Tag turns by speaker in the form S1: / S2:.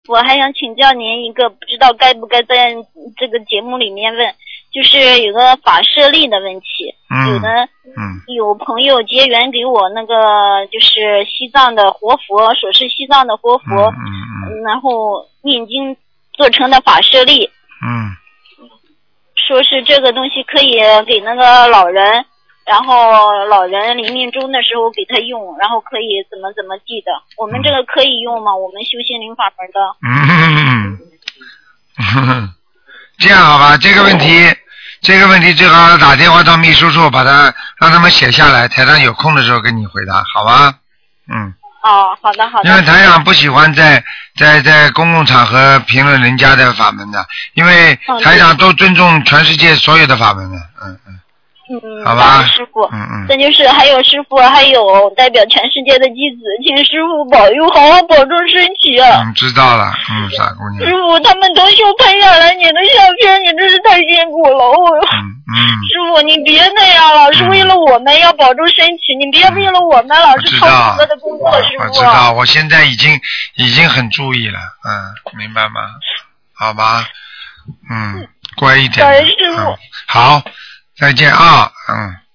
S1: 我还想请教您一个，不知道该不该在这个节目里面问，就是有个法舍利的问题。有朋友结缘给我那个就是西藏的活佛，说是西藏的活佛，然后念经做成的法舍利。说是这个东西可以给那个老人，然后老人临命终的时候给他用，然后可以怎么记得。我们这个可以用吗？我们修心灵法门
S2: 的。这样好吧，这个问题最好打电话到秘书处，让他们写下来，台上有空的时候跟你回答，好吧？
S1: 好的。
S2: 因为台长不喜欢在公共场合评论人家的法门的，因为台长都尊重全世界所有的法门的。好吧，
S1: 师傅。再就是还有师傅，还有代表全世界的弟子，请师傅保佑，好好保重身体啊。
S2: 知道了，傻姑娘。
S1: 师傅，他们都秀拍下来你的相片，你真是太辛苦了。师傅，你别那样了，是为了我们要保重身体，你别为了我们老是超负荷的工作，师傅。
S2: 我知道，我现在已经很注意了，明白吗？好吧，乖一点。
S1: 感恩师傅。
S2: 好。再见啊，